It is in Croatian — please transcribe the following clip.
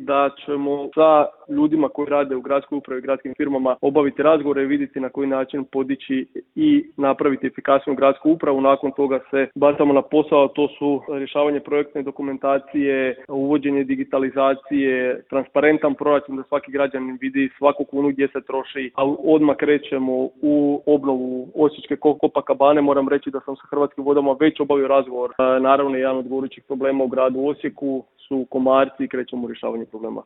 da ćemo sa ljudima koji rade u gradskoj upravi i gradskim firmama obaviti razgovore i vidjeti na koji način podići i napraviti efikasnu gradsku upravu. Nakon toga se bacamo na posao, to su rješavanje projektne dokumentacije, uvođenje digitalizacije, transparentan proračun da svaki građanin vidi svaku kunu gdje se troši, a odmah krećemo u obnovu Osječke Kopakabane. Moram reći da sam sa Hrvatskim vodama već obavio razgovor. Naravno, jedan od gorućih problema u gradu Osijeku su komarci i krećemo u rješavanje problema.